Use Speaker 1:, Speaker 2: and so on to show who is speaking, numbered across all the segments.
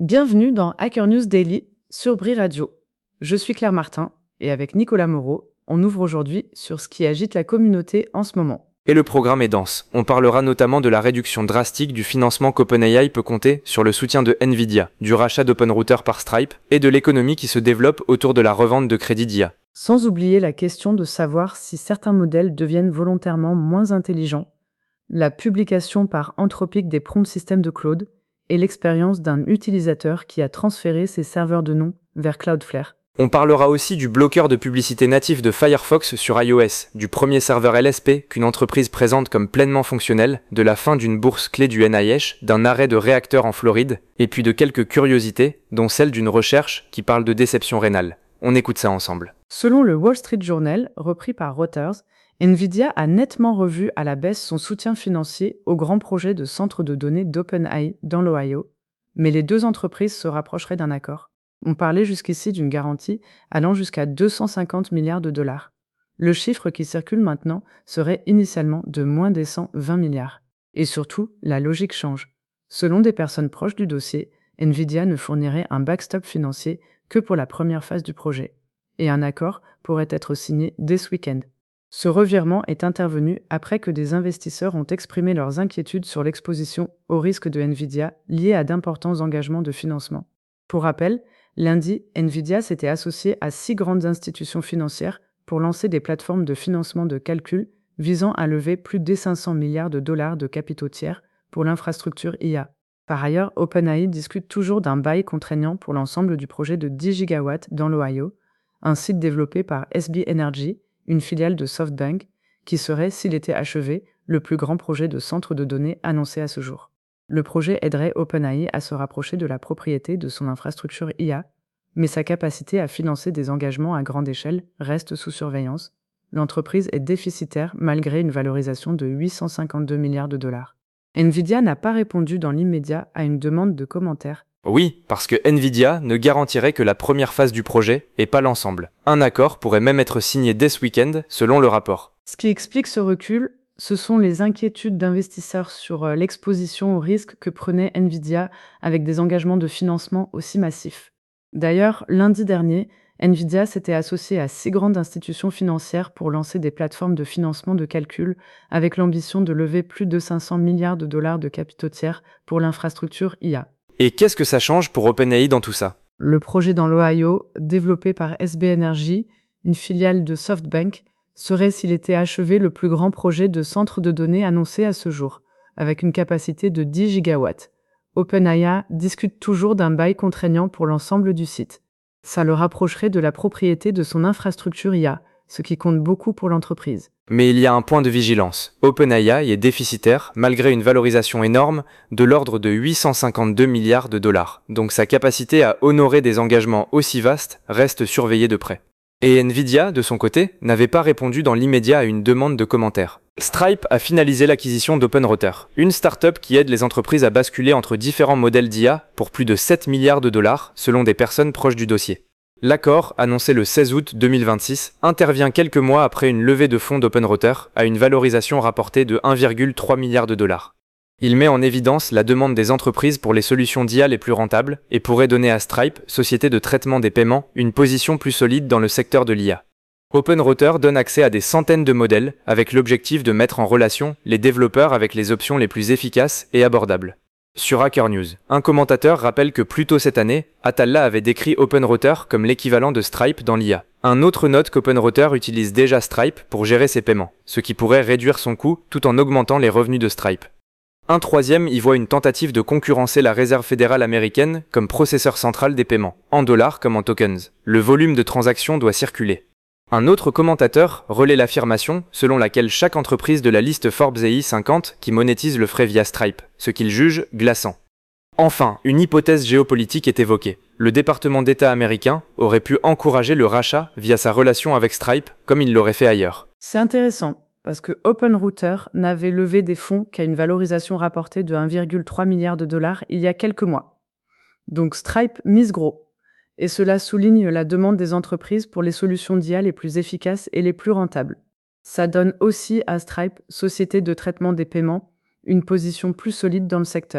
Speaker 1: Bienvenue dans Hacker News Daily sur Bri Radio. Je suis Claire Martin et avec Nicolas Moreau, on ouvre aujourd'hui sur ce qui agite la communauté en ce moment.
Speaker 2: Et le programme est dense. On parlera notamment de la réduction drastique du financement qu'OpenAI peut compter sur le soutien de Nvidia, du rachat d'OpenRouter par Stripe et de l'économie qui se développe autour de la revente de crédits d'IA.
Speaker 1: Sans oublier la question de savoir si certains modèles deviennent volontairement moins intelligents, la publication par Anthropic des prompts systèmes de Claude et l'expérience d'un utilisateur qui a transféré ses serveurs de nom vers Cloudflare.
Speaker 2: On parlera aussi du bloqueur de publicité natif de Firefox sur iOS, du premier serveur LSP qu'une entreprise présente comme pleinement fonctionnel, de la fin d'une bourse clé du NIH, d'un arrêt de réacteurs en Floride, et puis de quelques curiosités, dont celle d'une recherche qui parle de déception rénale. On écoute ça ensemble.
Speaker 1: Selon le Wall Street Journal, repris par Reuters, Nvidia a nettement revu à la baisse son soutien financier au grand projet de centre de données d'OpenAI dans l'Ohio, mais les deux entreprises se rapprocheraient d'un accord. On parlait jusqu'ici d'une garantie allant jusqu'à 250 milliards de dollars. Le chiffre qui circule maintenant serait initialement de moins des 120 milliards. Et surtout, la logique change. Selon des personnes proches du dossier, Nvidia ne fournirait un backstop financier que pour la première phase du projet. Et un accord pourrait être signé dès ce week-end. Ce revirement est intervenu après que des investisseurs ont exprimé leurs inquiétudes sur l'exposition au risque de Nvidia lié à d'importants engagements de financement. Pour rappel, lundi, Nvidia s'était associé à 6 grandes institutions financières pour lancer des plateformes de financement de calcul visant à lever plus de 500 milliards de dollars de capitaux tiers pour l'infrastructure IA. Par ailleurs, OpenAI discute toujours d'un bail contraignant pour l'ensemble du projet de 10 gigawatts dans l'Ohio, un site développé par SB Energy, une filiale de SoftBank, qui serait, s'il était achevé, le plus grand projet de centre de données annoncé à ce jour. Le projet aiderait OpenAI à se rapprocher de la propriété de son infrastructure IA, mais sa capacité à financer des engagements à grande échelle reste sous surveillance. L'entreprise est déficitaire malgré une valorisation de 852 milliards de dollars. Nvidia n'a pas répondu dans l'immédiat à une demande de commentaires.
Speaker 2: Oui, parce que Nvidia ne garantirait que la première phase du projet et pas l'ensemble. Un accord pourrait même être signé dès ce week-end, selon le rapport.
Speaker 1: Ce qui explique ce recul, ce sont les inquiétudes d'investisseurs sur l'exposition au risque que prenait Nvidia avec des engagements de financement aussi massifs. D'ailleurs, lundi dernier, Nvidia s'était associé à 6 grandes institutions financières pour lancer des plateformes de financement de calcul avec l'ambition de lever plus de 500 milliards de dollars de capitaux tiers pour l'infrastructure IA.
Speaker 2: Et qu'est-ce que ça change pour OpenAI dans tout ça?
Speaker 1: Le projet dans l'Ohio, développé par SB Energy, une filiale de SoftBank, serait, s'il était achevé, le plus grand projet de centre de données annoncé à ce jour, avec une capacité de 10 gigawatts. OpenAI discute toujours d'un bail contraignant pour l'ensemble du site. Ça le rapprocherait de la propriété de son infrastructure IA, ce qui compte beaucoup pour l'entreprise.
Speaker 2: Mais il y a un point de vigilance. OpenAI est déficitaire, malgré une valorisation énorme, de l'ordre de 852 milliards de dollars. Donc sa capacité à honorer des engagements aussi vastes reste surveillée de près. Et Nvidia, de son côté, n'avait pas répondu dans l'immédiat à une demande de commentaires. Stripe a finalisé l'acquisition d'OpenRouter, une start-up qui aide les entreprises à basculer entre différents modèles d'IA pour plus de 7 milliards de dollars, selon des personnes proches du dossier. L'accord, annoncé le 16 août 2026, intervient quelques mois après une levée de fonds d'OpenRouter à une valorisation rapportée de 1,3 milliard de dollars. Il met en évidence la demande des entreprises pour les solutions d'IA les plus rentables et pourrait donner à Stripe, société de traitement des paiements, une position plus solide dans le secteur de l'IA. OpenRouter donne accès à des centaines de modèles avec l'objectif de mettre en relation les développeurs avec les options les plus efficaces et abordables. Sur Hacker News, un commentateur rappelle que plus tôt cette année, Atalla avait décrit OpenRouter comme l'équivalent de Stripe dans l'IA. Un autre note qu'OpenRouter utilise déjà Stripe pour gérer ses paiements, ce qui pourrait réduire son coût tout en augmentant les revenus de Stripe. Un troisième y voit une tentative de concurrencer la Réserve fédérale américaine comme processeur central des paiements, en dollars comme en tokens. Le volume de transactions doit circuler. Un autre commentateur relaie l'affirmation selon laquelle chaque entreprise de la liste Forbes AI 50 qui monétise le frais via Stripe, ce qu'il juge glaçant. Enfin, une hypothèse géopolitique est évoquée. Le département d'État américain aurait pu encourager le rachat via sa relation avec Stripe, comme il l'aurait fait ailleurs.
Speaker 1: C'est intéressant, parce que OpenRouter n'avait levé des fonds qu'à une valorisation rapportée de 1,3 milliard de dollars il y a quelques mois. Donc Stripe mise gros. Et cela souligne la demande des entreprises pour les solutions d'IA les plus efficaces et les plus rentables. Ça donne aussi à Stripe, société de traitement des paiements, une position plus solide dans le secteur.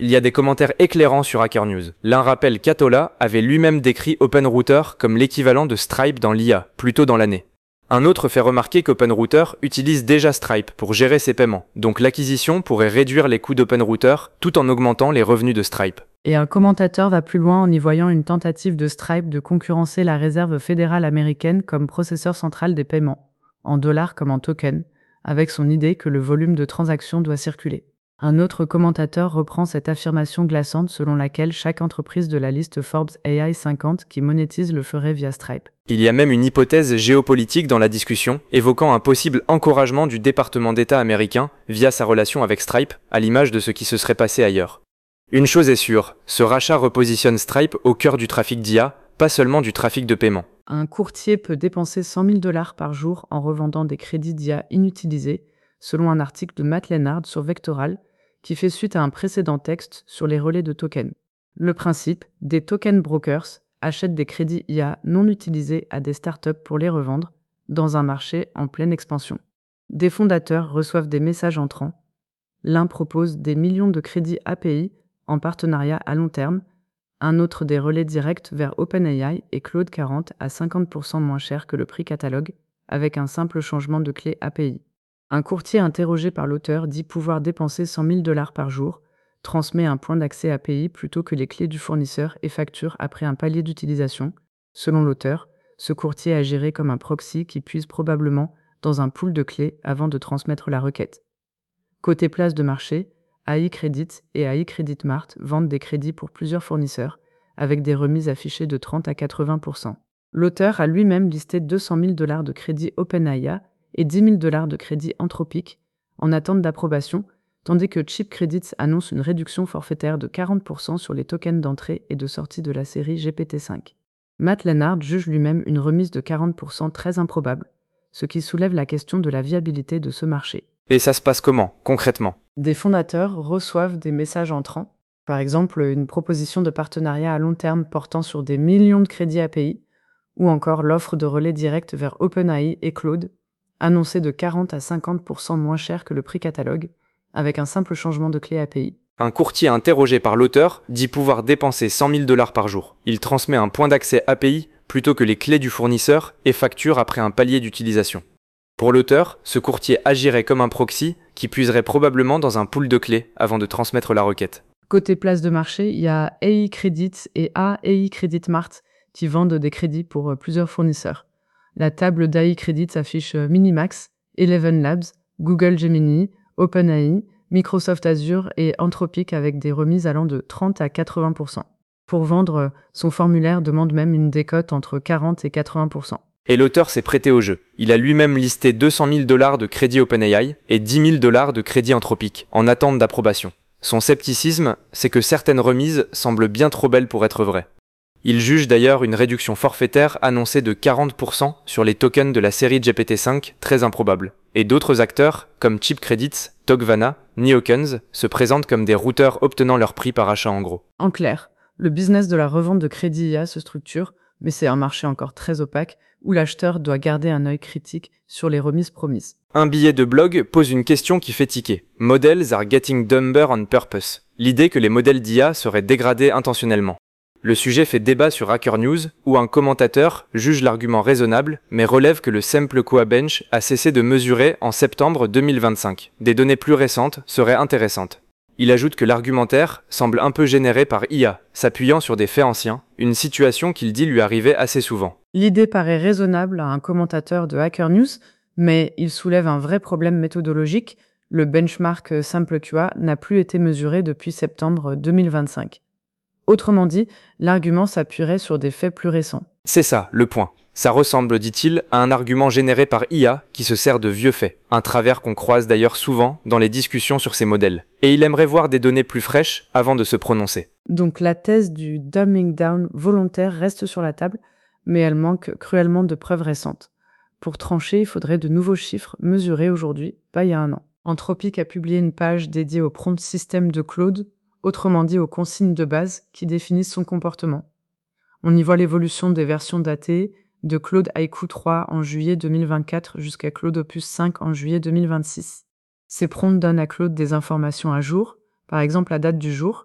Speaker 2: Il y a des commentaires éclairants sur Hacker News. L'un rappelle qu'Atola avait lui-même décrit OpenRouter comme l'équivalent de Stripe dans l'IA, plus tôt dans l'année. Un autre fait remarquer qu'OpenRouter utilise déjà Stripe pour gérer ses paiements, donc l'acquisition pourrait réduire les coûts d'OpenRouter tout en augmentant les revenus de Stripe.
Speaker 1: Et un commentateur va plus loin en y voyant une tentative de Stripe de concurrencer la Réserve fédérale américaine comme processeur central des paiements, en dollars comme en tokens, avec son idée que le volume de transactions doit circuler. Un autre commentateur reprend cette affirmation glaçante selon laquelle chaque entreprise de la liste Forbes AI 50 qui monétise le ferait via Stripe.
Speaker 2: Il y a même une hypothèse géopolitique dans la discussion, évoquant un possible encouragement du département d'État américain via sa relation avec Stripe, à l'image de ce qui se serait passé ailleurs. Une chose est sûre, ce rachat repositionne Stripe au cœur du trafic d'IA, pas seulement du trafic de paiement.
Speaker 1: Un courtier peut dépenser 100 000 $ par jour en revendant des crédits d'IA inutilisés, selon un article de Matt Lennard sur Vectoral, qui fait suite à un précédent texte sur les relais de tokens. Le principe, des token brokers achètent des crédits IA non utilisés à des startups pour les revendre, dans un marché en pleine expansion. Des fondateurs reçoivent des messages entrants. L'un propose des millions de crédits API en partenariat à long terme, un autre des relais directs vers OpenAI et Claude 40 à 50% moins cher que le prix catalogue, avec un simple changement de clé API. Un courtier interrogé par l'auteur dit pouvoir dépenser 100 000 $ par jour, transmet un point d'accès API plutôt que les clés du fournisseur et facture après un palier d'utilisation. Selon l'auteur, ce courtier agirait comme un proxy qui puise probablement dans un pool de clés avant de transmettre la requête. Côté place de marché, AI Credit et AI Credit Mart vendent des crédits pour plusieurs fournisseurs, avec des remises affichées de 30 à 80%. L'auteur a lui-même listé 200 000 $ de crédit OpenAI et 10 000 $ de crédit Anthropic en attente d'approbation, tandis que Cheap Credits annonce une réduction forfaitaire de 40% sur les tokens d'entrée et de sortie de la série GPT-5. Matt Lennard juge lui-même une remise de 40% très improbable, ce qui soulève la question de la viabilité de ce marché.
Speaker 2: Et ça se passe comment, concrètement ?
Speaker 1: Des fondateurs reçoivent des messages entrants, par exemple une proposition de partenariat à long terme portant sur des millions de crédits API, ou encore l'offre de relais direct vers OpenAI et Claude, annoncée de 40 à 50% moins cher que le prix catalogue, avec un simple changement de clé API.
Speaker 2: Un courtier interrogé par l'auteur dit pouvoir dépenser 100 000 $ par jour. Il transmet un point d'accès API plutôt que les clés du fournisseur et facture après un palier d'utilisation. Pour l'auteur, ce courtier agirait comme un proxy qui puiserait probablement dans un pool de clés avant de transmettre la requête.
Speaker 1: Côté place de marché, il y a AI Credit et AI Credit Mart qui vendent des crédits pour plusieurs fournisseurs. La table d'AI Credit affiche Minimax, Eleven Labs, Google Gemini, OpenAI, Microsoft Azure et Anthropic avec des remises allant de 30 à 80%. Pour vendre, son formulaire demande même une décote entre 40 et 80%.
Speaker 2: Et l'auteur s'est prêté au jeu. Il a lui-même listé 200 000 $ de crédit OpenAI et 10 000 $ de crédit Anthropic, en attente d'approbation. Son scepticisme, c'est que certaines remises semblent bien trop belles pour être vraies. Il juge d'ailleurs une réduction forfaitaire annoncée de 40% sur les tokens de la série GPT-5 très improbable. Et d'autres acteurs, comme Cheap Credits, Togvana, Neokens, se présentent comme des routeurs obtenant leur prix par achat en gros.
Speaker 1: En clair, le business de la revente de crédit IA se structure, mais c'est un marché encore très opaque où l'acheteur doit garder un œil critique sur les remises promises.
Speaker 2: Un billet de blog pose une question qui fait tiquer. Models are getting dumber on purpose. L'idée que les modèles d'IA seraient dégradés intentionnellement. Le sujet fait débat sur Hacker News, où un commentateur juge l'argument raisonnable, mais relève que le Sample Koa Bench a cessé de mesurer en septembre 2025. Des données plus récentes seraient intéressantes. Il ajoute que l'argumentaire semble un peu généré par IA, s'appuyant sur des faits anciens, une situation qu'il dit lui arriver assez souvent.
Speaker 1: L'idée paraît raisonnable à un commentateur de Hacker News, mais il soulève un vrai problème méthodologique. Le benchmark Sample QA n'a plus été mesuré depuis septembre 2025. Autrement dit, l'argument s'appuierait sur des faits plus récents.
Speaker 2: C'est ça, le point. Ça ressemble, dit-il, à un argument généré par IA qui se sert de vieux faits, un travers qu'on croise d'ailleurs souvent dans les discussions sur ces modèles. Et il aimerait voir des données plus fraîches avant de se prononcer.
Speaker 1: Donc la thèse du dumbing down volontaire reste sur la table, mais elle manque cruellement de preuves récentes. Pour trancher, il faudrait de nouveaux chiffres mesurés aujourd'hui, pas il y a un an. Anthropic a publié une page dédiée au prompt system de Claude, autrement dit aux consignes de base qui définissent son comportement. On y voit l'évolution des versions datées de Claude Haiku 3 en juillet 2024 jusqu'à Claude Opus 5 en juillet 2026. Ces prompts donnent à Claude des informations à jour, par exemple la date du jour,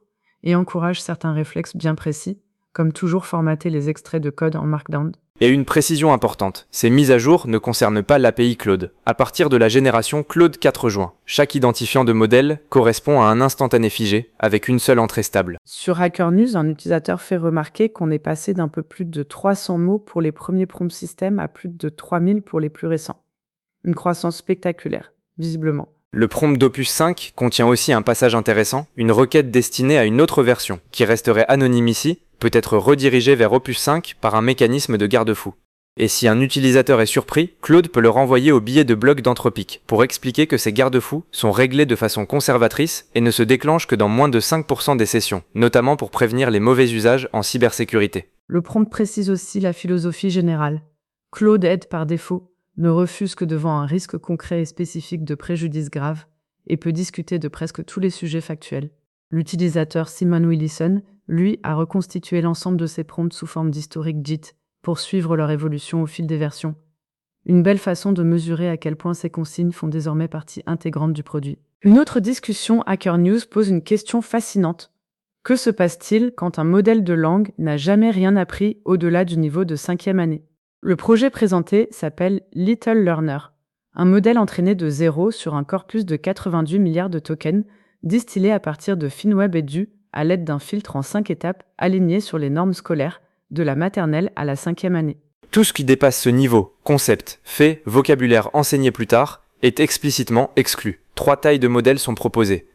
Speaker 1: et encourage certains réflexes bien précis, comme toujours formater les extraits de code en Markdown.
Speaker 2: Et une précision importante, ces mises à jour ne concernent pas l'API Claude. À partir de la génération Claude 4 juin, chaque identifiant de modèle correspond à un instantané figé, avec une seule entrée stable.
Speaker 1: Sur Hacker News, un utilisateur fait remarquer qu'on est passé d'un peu plus de 300 mots pour les premiers prompt systems à plus de 3000 pour les plus récents. Une croissance spectaculaire, visiblement.
Speaker 2: Le prompt d'Opus 5 contient aussi un passage intéressant, une requête destinée à une autre version, qui resterait anonyme ici, peut être redirigée vers Opus 5 par un mécanisme de garde-fou. Et si un utilisateur est surpris, Claude peut le renvoyer au billet de blog d'Anthropic pour expliquer que ces garde-fous sont réglés de façon conservatrice et ne se déclenchent que dans moins de 5% des sessions, notamment pour prévenir les mauvais usages en cybersécurité.
Speaker 1: Le prompt précise aussi la philosophie générale. Claude aide par défaut, ne refuse que devant un risque concret et spécifique de préjudice grave et peut discuter de presque tous les sujets factuels. L'utilisateur Simon Willison, lui, a reconstitué l'ensemble de ses prompts sous forme d'historique JIT pour suivre leur évolution au fil des versions. Une belle façon de mesurer à quel point ces consignes font désormais partie intégrante du produit. Une autre discussion Hacker News pose une question fascinante. Que se passe-t-il quand un modèle de langue n'a jamais rien appris au-delà du niveau de 5e année ? Le projet présenté s'appelle Little Learner, un modèle entraîné de zéro sur un corpus de 88 milliards de tokens, distillé à partir de FinWeb et DU à l'aide d'un filtre en 5 étapes aligné sur les normes scolaires, de la maternelle à la 5e année.
Speaker 2: Tout ce qui dépasse ce niveau, concept, fait, vocabulaire enseigné plus tard, est explicitement exclu. 3 tailles de modèles sont proposées,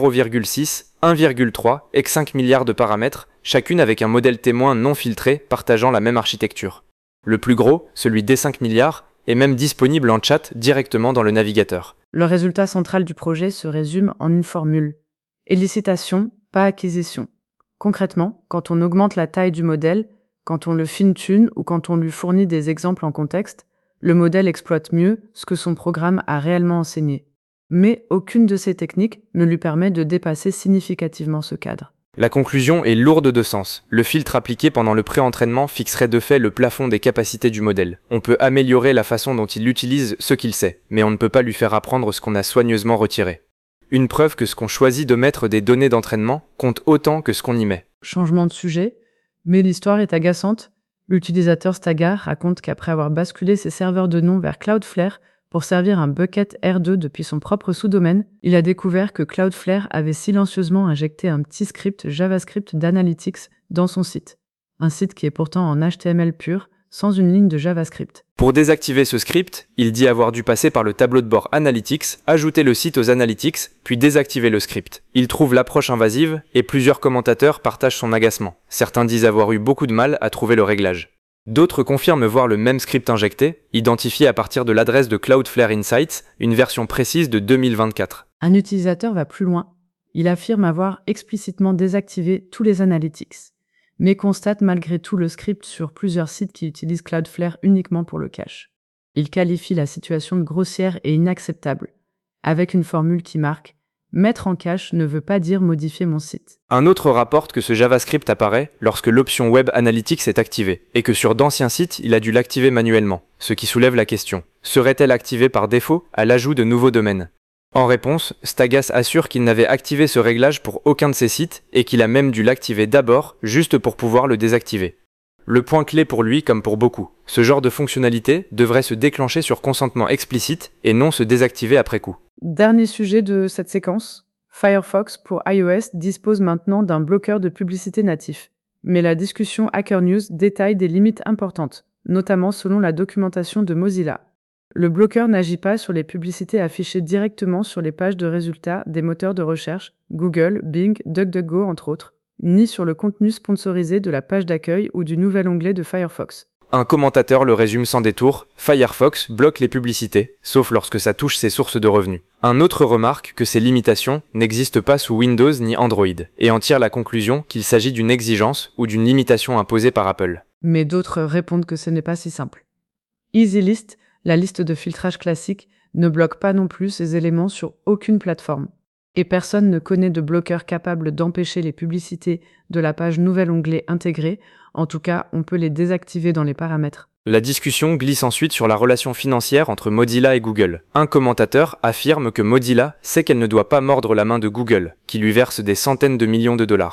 Speaker 2: 0,6, 1,3 et 5 milliards de paramètres, chacune avec un modèle témoin non filtré partageant la même architecture. Le plus gros, celui des 5 milliards, est même disponible en chat directement dans le navigateur.
Speaker 1: Le résultat central du projet se résume en une formule. Élicitation, pas acquisition. Concrètement, quand on augmente la taille du modèle, quand on le fine-tune ou quand on lui fournit des exemples en contexte, le modèle exploite mieux ce que son programme a réellement enseigné. Mais aucune de ces techniques ne lui permet de dépasser significativement ce cadre.
Speaker 2: La conclusion est lourde de sens. Le filtre appliqué pendant le pré-entraînement fixerait de fait le plafond des capacités du modèle. On peut améliorer la façon dont il utilise ce qu'il sait, mais on ne peut pas lui faire apprendre ce qu'on a soigneusement retiré. Une preuve que ce qu'on choisit de mettre des données d'entraînement compte autant que ce qu'on y met.
Speaker 1: Changement de sujet, mais l'histoire est agaçante. L'utilisateur Stagar raconte qu'après avoir basculé ses serveurs de nom vers Cloudflare pour servir un bucket R2 depuis son propre sous-domaine, il a découvert que Cloudflare avait silencieusement injecté un petit script JavaScript d'Analytics dans son site. Un site qui est pourtant en HTML pur, sans une ligne de JavaScript.
Speaker 2: Pour désactiver ce script, il dit avoir dû passer par le tableau de bord Analytics, ajouter le site aux Analytics, puis désactiver le script. Il trouve l'approche invasive et plusieurs commentateurs partagent son agacement. Certains disent avoir eu beaucoup de mal à trouver le réglage. D'autres confirment voir le même script injecté, identifié à partir de l'adresse de Cloudflare Insights, une version précise de 2024.
Speaker 1: Un utilisateur va plus loin. Il affirme avoir explicitement désactivé tous les Analytics, mais constate malgré tout le script sur plusieurs sites qui utilisent Cloudflare uniquement pour le cache. Il qualifie la situation de grossière et inacceptable, avec une formule qui marque « Mettre en cache ne veut pas dire modifier mon site ».
Speaker 2: Un autre rapporte que ce JavaScript apparaît lorsque l'option Web Analytics est activée, et que sur d'anciens sites, il a dû l'activer manuellement, ce qui soulève la question. Serait-elle activée par défaut à l'ajout de nouveaux domaines ? En réponse, Stagas assure qu'il n'avait activé ce réglage pour aucun de ses sites et qu'il a même dû l'activer d'abord, juste pour pouvoir le désactiver. Le point clé pour lui comme pour beaucoup, ce genre de fonctionnalité devrait se déclencher sur consentement explicite et non se désactiver après coup.
Speaker 1: Dernier sujet de cette séquence, Firefox pour iOS dispose maintenant d'un bloqueur de publicité natif. Mais la discussion Hacker News détaille des limites importantes, notamment selon la documentation de Mozilla. Le bloqueur n'agit pas sur les publicités affichées directement sur les pages de résultats des moteurs de recherche, Google, Bing, DuckDuckGo entre autres, ni sur le contenu sponsorisé de la page d'accueil ou du nouvel onglet de Firefox.
Speaker 2: Un commentateur le résume sans détour, Firefox bloque les publicités, sauf lorsque ça touche ses sources de revenus. Un autre remarque que ces limitations n'existent pas sous Windows ni Android, et en tire la conclusion qu'il s'agit d'une exigence ou d'une limitation imposée par Apple.
Speaker 1: Mais d'autres répondent que ce n'est pas si simple. EasyList, la liste de filtrage classique, ne bloque pas non plus ces éléments sur aucune plateforme. Et personne ne connaît de bloqueur capable d'empêcher les publicités de la page nouvel onglet intégré. En tout cas, on peut les désactiver dans les paramètres.
Speaker 2: La discussion glisse ensuite sur la relation financière entre Mozilla et Google. Un commentateur affirme que Mozilla sait qu'elle ne doit pas mordre la main de Google, qui lui verse des centaines de millions de dollars.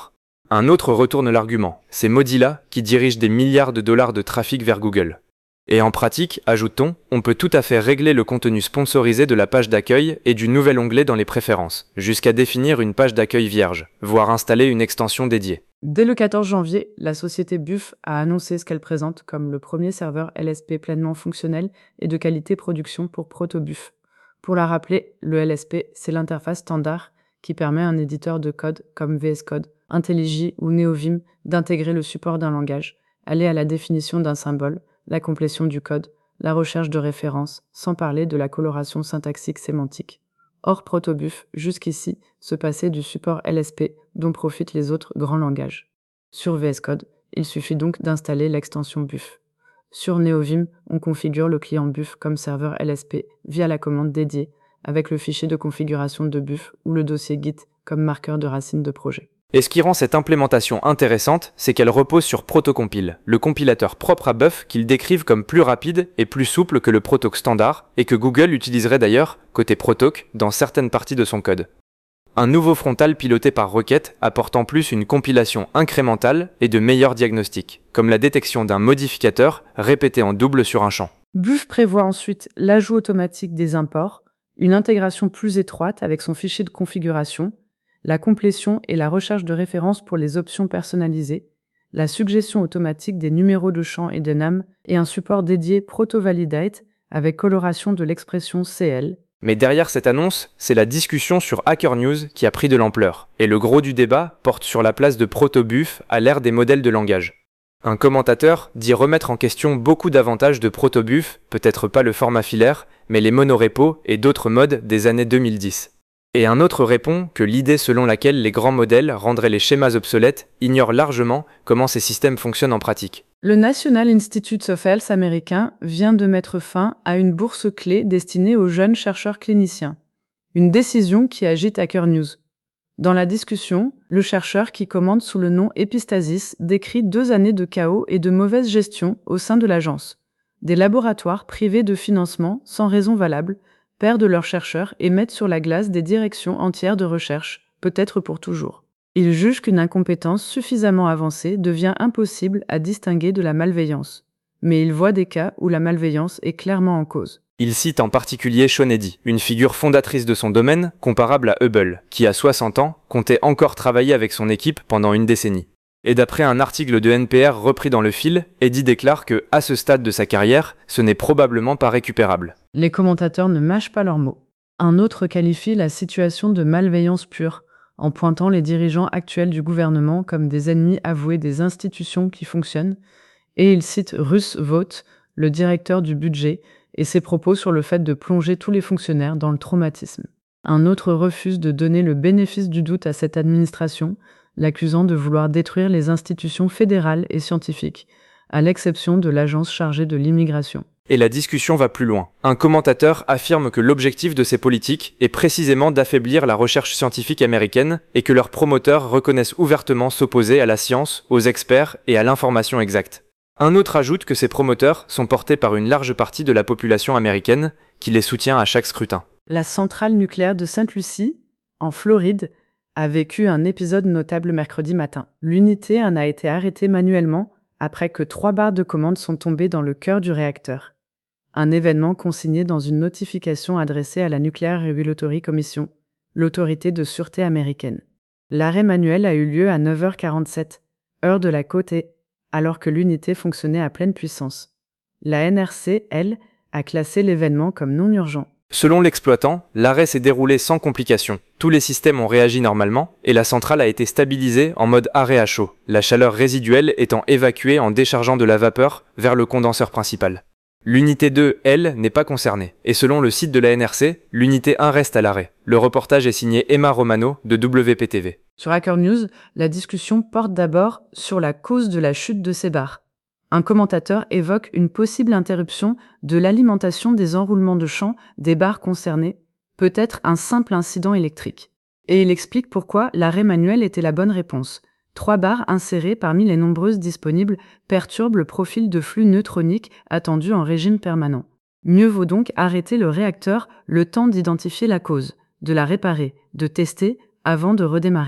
Speaker 2: Un autre retourne l'argument, c'est Mozilla qui dirige des milliards de dollars de trafic vers Google. Et en pratique, ajoute-t-on, on peut tout à fait régler le contenu sponsorisé de la page d'accueil et du nouvel onglet dans les préférences, jusqu'à définir une page d'accueil vierge, voire installer une extension dédiée.
Speaker 1: Dès le 14 janvier, la société Buff a annoncé ce qu'elle présente comme le premier serveur LSP pleinement fonctionnel et de qualité production pour Protobuf. Pour la rappeler, le LSP, c'est l'interface standard qui permet à un éditeur de code comme VS Code, IntelliJ ou NeoVim d'intégrer le support d'un langage, aller à la définition d'un symbole, la complétion du code, la recherche de références, sans parler de la coloration syntaxique sémantique. Or, Protobuf, jusqu'ici, se passait du support LSP dont profitent les autres grands langages. Sur VS Code, il suffit donc d'installer l'extension Buff. Sur NeoVim, on configure le client Buff comme serveur LSP via la commande dédiée, avec le fichier de configuration de Buff ou le dossier Git comme marqueur de racine de projet.
Speaker 2: Et ce qui rend cette implémentation intéressante, c'est qu'elle repose sur Protocompile, le compilateur propre à Buff qu'ils décrivent comme plus rapide et plus souple que le Protoc standard, et que Google utiliserait d'ailleurs, côté Protoc, dans certaines parties de son code. Un nouveau frontal piloté par requête apporte en plus une compilation incrémentale et de meilleurs diagnostics, comme la détection d'un modificateur répété en double sur un champ.
Speaker 1: Buff prévoit ensuite l'ajout automatique des imports, une intégration plus étroite avec son fichier de configuration, la complétion et la recherche de références pour les options personnalisées, la suggestion automatique des numéros de champ et de NAM et un support dédié Proto-Validate avec coloration de l'expression CL.
Speaker 2: Mais derrière cette annonce, c'est la discussion sur Hacker News qui a pris de l'ampleur, et le gros du débat porte sur la place de Protobuf à l'ère des modèles de langage. Un commentateur dit remettre en question beaucoup d'avantages de Protobuf, peut-être pas le format filaire, mais les monorepos et d'autres modes des années 2010. Et un autre répond que l'idée selon laquelle les grands modèles rendraient les schémas obsolètes ignore largement comment ces systèmes fonctionnent en pratique.
Speaker 1: Le National Institutes of Health américain vient de mettre fin à une bourse clé destinée aux jeunes chercheurs cliniciens. Une décision qui agite Hacker News. Dans la discussion, le chercheur qui commande sous le nom Epistasis décrit 2 années de chaos et de mauvaise gestion au sein de l'agence. Des laboratoires privés de financement sans raison valable perdent leurs chercheurs et mettent sur la glace des directions entières de recherche, peut-être pour toujours. Il juge qu'une incompétence suffisamment avancée devient impossible à distinguer de la malveillance. Mais il voit des cas où la malveillance est clairement en cause.
Speaker 2: Il cite en particulier Sean Eddy, une figure fondatrice de son domaine, comparable à Hubble, qui à 60 ans comptait encore travailler avec son équipe pendant une décennie. Et d'après un article de NPR repris dans le fil, Eddy déclare que, à ce stade de sa carrière, ce n'est probablement pas récupérable.
Speaker 1: Les commentateurs ne mâchent pas leurs mots. Un autre qualifie la situation de malveillance pure, en pointant les dirigeants actuels du gouvernement comme des ennemis avoués des institutions qui fonctionnent, et il cite Russ Vought, le directeur du budget, et ses propos sur le fait de plonger tous les fonctionnaires dans le traumatisme. Un autre refuse de donner le bénéfice du doute à cette administration, l'accusant de vouloir détruire les institutions fédérales et scientifiques, à l'exception de l'agence chargée de l'immigration.
Speaker 2: Et la discussion va plus loin. Un commentateur affirme que l'objectif de ces politiques est précisément d'affaiblir la recherche scientifique américaine et que leurs promoteurs reconnaissent ouvertement s'opposer à la science, aux experts et à l'information exacte. Un autre ajoute que ces promoteurs sont portés par une large partie de la population américaine qui les soutient à chaque scrutin.
Speaker 1: La centrale nucléaire de Sainte-Lucie, en Floride, a vécu un épisode notable mercredi matin. L'unité en a été arrêtée manuellement après que 3 barres de commande sont tombées dans le cœur du réacteur. Un événement consigné dans une notification adressée à la Nuclear Regulatory Commission, l'autorité de sûreté américaine. L'arrêt manuel a eu lieu à 9h47, heure de la côte est, alors que l'unité fonctionnait à pleine puissance. La NRC, elle, a classé l'événement comme non urgent.
Speaker 2: Selon l'exploitant, l'arrêt s'est déroulé sans complications. Tous les systèmes ont réagi normalement et la centrale a été stabilisée en mode arrêt à chaud, la chaleur résiduelle étant évacuée en déchargeant de la vapeur vers le condenseur principal. L'unité 2, elle, n'est pas concernée, et selon le site de la NRC, l'unité 1 reste à l'arrêt. Le reportage est signé Emma Romano de WPTV.
Speaker 1: Sur Hacker News, la discussion porte d'abord sur la cause de la chute de ces barres. Un commentateur évoque une possible interruption de l'alimentation des enroulements de champ des barres concernées, peut-être un simple incident électrique. Et il explique pourquoi l'arrêt manuel était la bonne réponse. 3 barres insérées parmi les nombreuses disponibles perturbent le profil de flux neutronique attendu en régime permanent. Mieux vaut donc arrêter le réacteur le temps d'identifier la cause, de la réparer, de tester avant de redémarrer.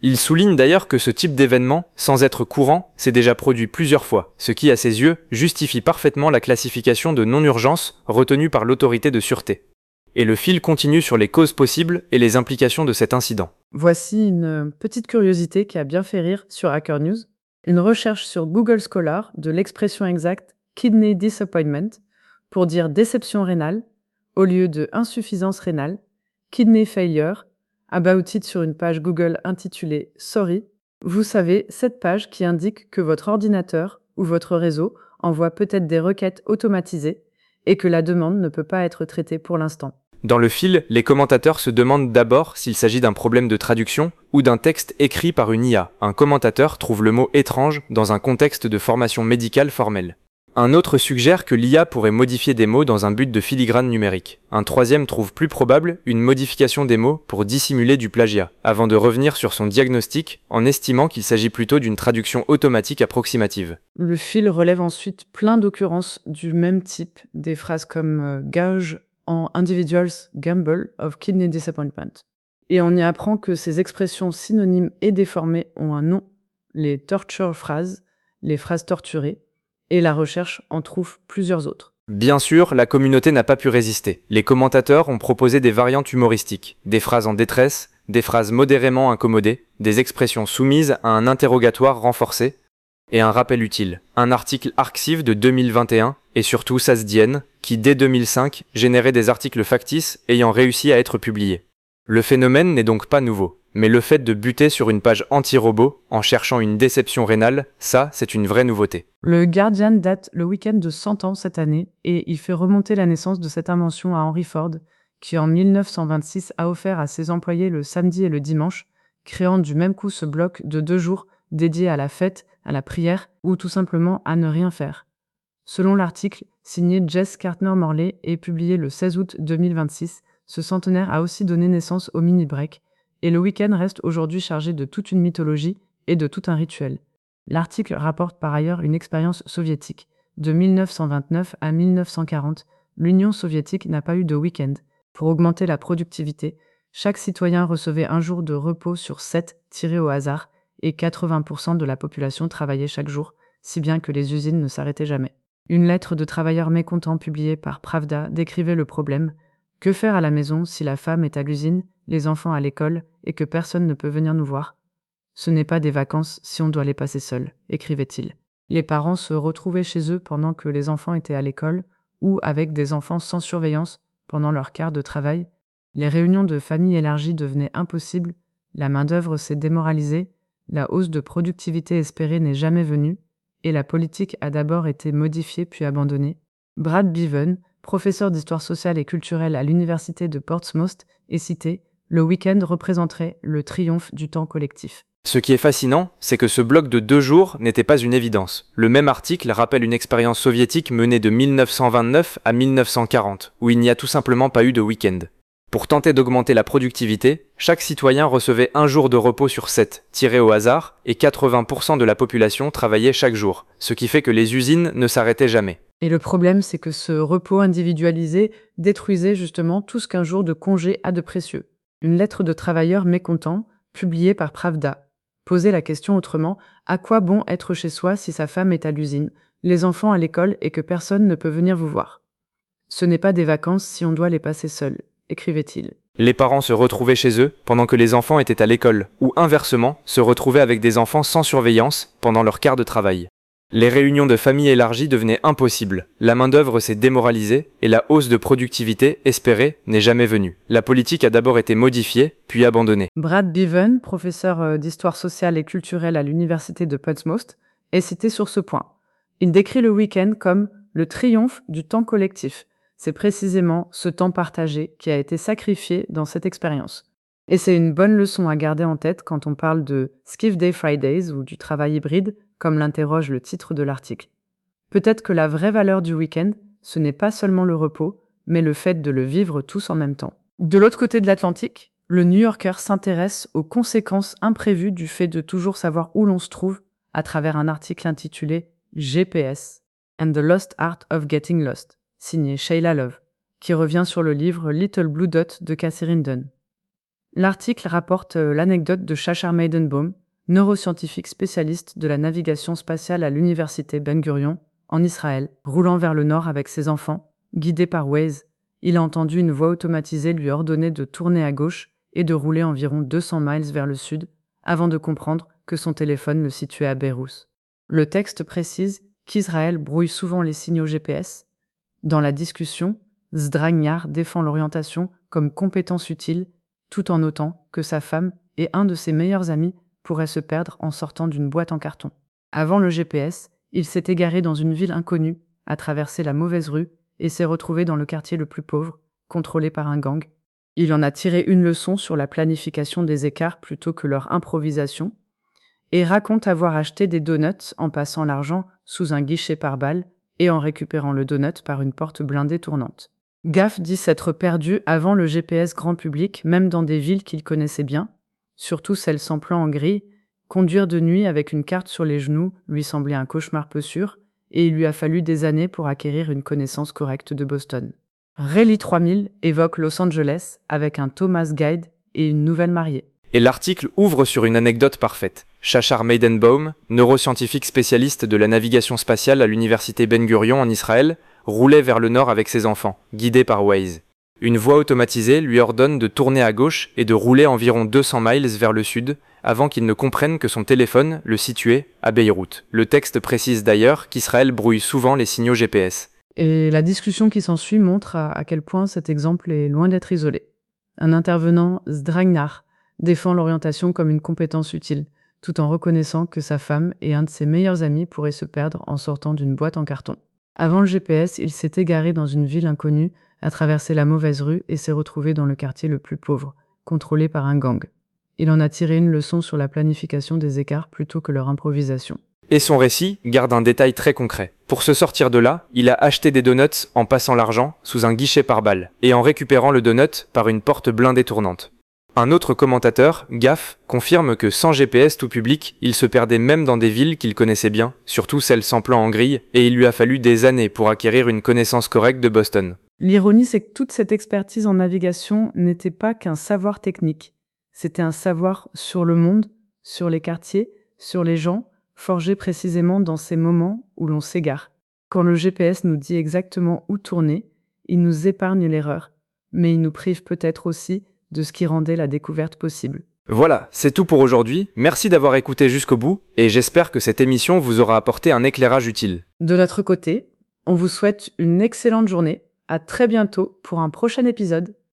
Speaker 2: Il souligne d'ailleurs que ce type d'événement, sans être courant, s'est déjà produit plusieurs fois, ce qui, à ses yeux, justifie parfaitement la classification de non-urgence retenue par l'autorité de sûreté. Et le fil continue sur les causes possibles et les implications de cet incident.
Speaker 1: Voici une petite curiosité qui a bien fait rire sur Hacker News. Une recherche sur Google Scholar de l'expression exacte kidney disappointment pour dire déception rénale au lieu de insuffisance rénale, kidney failure, about it sur une page Google intitulée Sorry. Vous savez, cette page qui indique que votre ordinateur ou votre réseau envoie peut-être des requêtes automatisées et que la demande ne peut pas être traitée pour l'instant.
Speaker 2: Dans le fil, les commentateurs se demandent d'abord s'il s'agit d'un problème de traduction ou d'un texte écrit par une IA. Un commentateur trouve le mot étrange dans un contexte de formation médicale formelle. Un autre suggère que l'IA pourrait modifier des mots dans un but de filigrane numérique. Un troisième trouve plus probable une modification des mots pour dissimuler du plagiat, avant de revenir sur son diagnostic en estimant qu'il s'agit plutôt d'une traduction automatique approximative.
Speaker 1: Le fil relève ensuite plein d'occurrences du même type, des phrases comme gage en individual's gamble of kidney disappointment. Et on y apprend que ces expressions synonymes et déformées ont un nom, les torture phrases, les phrases torturées, et la recherche en trouve plusieurs autres.
Speaker 2: Bien sûr, la communauté n'a pas pu résister. Les commentateurs ont proposé des variantes humoristiques, des phrases en détresse, des phrases modérément incommodées, des expressions soumises à un interrogatoire renforcé, et un rappel utile. Un article Arxiv de 2021, et surtout Sasdien, qui dès 2005 générait des articles factices ayant réussi à être publiés. Le phénomène n'est donc pas nouveau, mais le fait de buter sur une page anti-robot en cherchant une déception rénale, ça, c'est une vraie nouveauté.
Speaker 1: Le Guardian date le week-end de 100 ans cette année, et il fait remonter la naissance de cette invention à Henry Ford, qui en 1926 a offert à ses employés le samedi et le dimanche, créant du même coup ce bloc de 2 jours dédié à la fête, à la prière ou tout simplement à ne rien faire. Selon l'article signé Jess Cartner-Morley et publié le 16 août 2026, ce centenaire a aussi donné naissance au mini-break, et le week-end reste aujourd'hui chargé de toute une mythologie et de tout un rituel. L'article rapporte par ailleurs une expérience soviétique. De 1929 à 1940, l'Union soviétique n'a pas eu de week-end. Pour augmenter la productivité, chaque citoyen recevait un jour de repos sur 7 tirés au hasard, et 80% de la population travaillait chaque jour, si bien que les usines ne s'arrêtaient jamais. Une lettre de travailleurs mécontents publiée par Pravda décrivait le problème. Que faire à la maison si la femme est à l'usine, les enfants à l'école et que personne ne peut venir nous voir? Ce n'est pas des vacances si on doit les passer seuls, écrivait-il. Les parents se retrouvaient chez eux pendant que les enfants étaient à l'école ou avec des enfants sans surveillance pendant leur quart de travail. Les réunions de famille élargies devenaient impossibles, la main-d'œuvre s'est démoralisée, la hausse de productivité espérée n'est jamais venue, et la politique a d'abord été modifiée puis abandonnée. Brad Bevan, professeur d'histoire sociale et culturelle à l'université de Portsmouth, est cité « Le week-end représenterait le triomphe du temps collectif ».
Speaker 2: Ce qui est fascinant, c'est que ce bloc de 2 jours n'était pas une évidence. Le même article rappelle une expérience soviétique menée de 1929 à 1940, où il n'y a tout simplement pas eu de week-end. Pour tenter d'augmenter la productivité, chaque citoyen recevait un jour de repos sur 7, tiré au hasard, et 80% de la population travaillait chaque jour, ce qui fait que les usines ne s'arrêtaient jamais.
Speaker 1: Et le problème, c'est que ce repos individualisé détruisait justement tout ce qu'un jour de congé a de précieux. Une lettre de travailleurs mécontents, publiée par Pravda, posait la question autrement, à quoi bon être chez soi si sa femme est à l'usine, les enfants à l'école et que personne ne peut venir vous voir? Ce n'est pas des vacances si on doit les passer seuls, écrivait-il.
Speaker 2: Les parents se retrouvaient chez eux pendant que les enfants étaient à l'école, ou inversement, se retrouvaient avec des enfants sans surveillance pendant leur quart de travail. Les réunions de famille élargies devenaient impossibles, la main-d'œuvre s'est démoralisée et la hausse de productivité espérée n'est jamais venue. La politique a d'abord été modifiée, puis abandonnée.
Speaker 1: Brad Bevan, professeur d'histoire sociale et culturelle à l'université de Portsmouth, est cité sur ce point. Il décrit le week-end comme le triomphe du temps collectif. C'est précisément ce temps partagé qui a été sacrifié dans cette expérience. Et c'est une bonne leçon à garder en tête quand on parle de Skiff Day Fridays ou du travail hybride, comme l'interroge le titre de l'article. Peut-être que la vraie valeur du week-end, ce n'est pas seulement le repos, mais le fait de le vivre tous en même temps. De l'autre côté de l'Atlantique, le New Yorker s'intéresse aux conséquences imprévues du fait de toujours savoir où l'on se trouve à travers un article intitulé GPS and the Lost Art of Getting Lost, signé Sheila Love, qui revient sur le livre Little Blue Dot de Catherine Dunn. L'article rapporte l'anecdote de Shachar Maidenbaum, neuroscientifique spécialiste de la navigation spatiale à l'université Ben Gurion, en Israël. Roulant vers le nord avec ses enfants, guidé par Waze, il a entendu une voix automatisée lui ordonner de tourner à gauche et de rouler environ 200 miles vers le sud, avant de comprendre que son téléphone le situait à Beyrouth. Le texte précise qu'Israël brouille souvent les signaux GPS. Dans la discussion, Zdragnar défend l'orientation comme compétence utile, tout en notant que sa femme et un de ses meilleurs amis pourraient se perdre en sortant d'une boîte en carton. Avant le GPS, il s'est égaré dans une ville inconnue, a traversé la mauvaise rue et s'est retrouvé dans le quartier le plus pauvre, contrôlé par un gang. Il en a tiré une leçon sur la planification des écarts plutôt que leur improvisation, et raconte avoir acheté des donuts en passant l'argent sous un guichet par balle et en récupérant le donut par une porte blindée tournante. Gaff dit s'être perdu avant le GPS grand public, même dans des villes qu'il connaissait bien, surtout celles sans plan en gris. Conduire de nuit avec une carte sur les genoux lui semblait un cauchemar peu sûr, et il lui a fallu des années pour acquérir une connaissance correcte de Boston. Rally 3000 évoque Los Angeles avec un Thomas Guide et une nouvelle mariée.
Speaker 2: Et l'article ouvre sur une anecdote parfaite. Shachar Maidenbaum, neuroscientifique spécialiste de la navigation spatiale à l'université Ben Gurion en Israël, roulait vers le nord avec ses enfants, guidé par Waze. Une voix automatisée lui ordonne de tourner à gauche et de rouler environ 200 miles vers le sud, avant qu'il ne comprenne que son téléphone le situait à Beyrouth. Le texte précise d'ailleurs qu'Israël brouille souvent les signaux GPS.
Speaker 1: Et la discussion qui s'ensuit montre à quel point cet exemple est loin d'être isolé. Un intervenant, Zdragnar, défend l'orientation comme une compétence utile, tout en reconnaissant que sa femme et un de ses meilleurs amis pourraient se perdre en sortant d'une boîte en carton. Avant le GPS, il s'est égaré dans une ville inconnue, a traversé la mauvaise rue et s'est retrouvé dans le quartier le plus pauvre, contrôlé par un gang. Il en a tiré une leçon sur la planification des écarts plutôt que leur improvisation.
Speaker 2: Et son récit garde un détail très concret. Pour se sortir de là, il a acheté des donuts en passant l'argent sous un guichet par balle et en récupérant le donut par une porte blindée tournante. Un autre commentateur, Gaff, confirme que sans GPS tout public, il se perdait même dans des villes qu'il connaissait bien, surtout celles sans plan en grille, et il lui a fallu des années pour acquérir une connaissance correcte de Boston.
Speaker 1: L'ironie, c'est que toute cette expertise en navigation n'était pas qu'un savoir technique. C'était un savoir sur le monde, sur les quartiers, sur les gens, forgé précisément dans ces moments où l'on s'égare. Quand le GPS nous dit exactement où tourner, il nous épargne l'erreur, mais il nous prive peut-être aussi de ce qui rendait la découverte possible.
Speaker 2: Voilà, c'est tout pour aujourd'hui. Merci d'avoir écouté jusqu'au bout, et j'espère que cette émission vous aura apporté un éclairage utile.
Speaker 1: De notre côté, on vous souhaite une excellente journée. À très bientôt pour un prochain épisode.